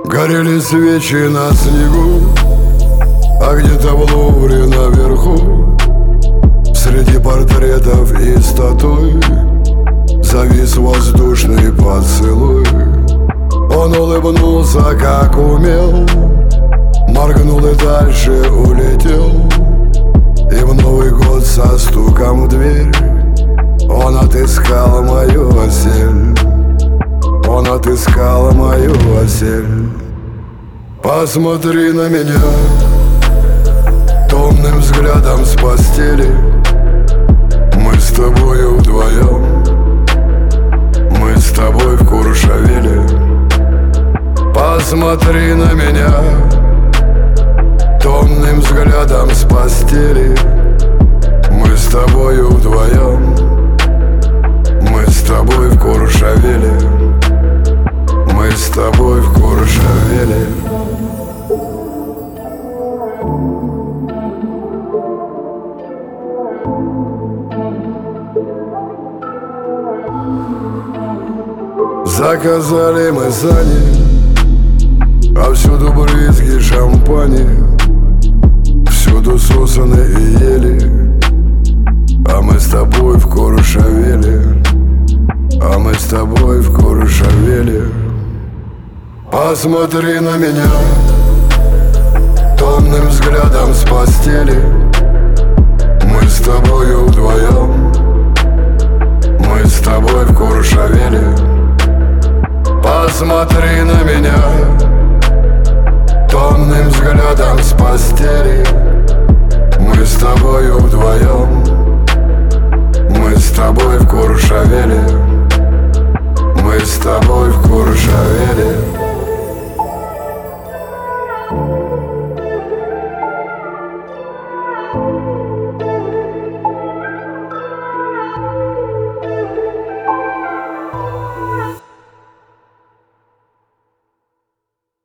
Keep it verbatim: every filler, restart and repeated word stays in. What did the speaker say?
Горели свечи на снегу, а где-то в Лувре наверху, среди портретов и статуй, завис воздушный поцелуй. Он улыбнулся, как умел, моргнул и дальше улетел. И в Новый год со стуком в дверь он отыскал мою осель. Он отыскал мою осель. Посмотри на меня томным взглядом с постели. Мы с тобою вдвоем, мы с тобой в Куршавеле. Посмотри на меня томным взглядом с постели. Мы с тобою вдвоем, мы с тобой в Куршавеле. Мы с тобой в Куршавеле. Заказали мы сани, а всюду брызги шампани, всюду сосны и ели. А мы с тобой в Куршавеле, а мы с тобой в Куршавеле. Посмотри на меня томным взглядом с постели. Мы с тобою вдвоем, мы с тобой в Куршавеле. Посмотри на меня